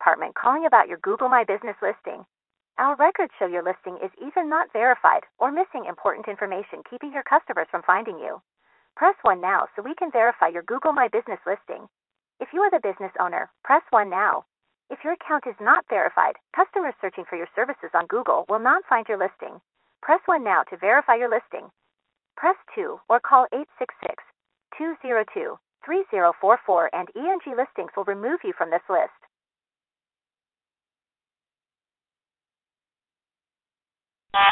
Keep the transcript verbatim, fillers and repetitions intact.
department calling about your Google My Business listing. Our records show your listing is either not verified or missing important information, keeping your customers from finding you. Press one now so we can verify your Google My Business listing. If you are the business owner, press one now. If your account is not verified, customers searching for your services on Google will not find your listing. Press one now to verify your listing. Press two or call eight six six, two zero two, three zero four four and E N G Listings will remove you from this list.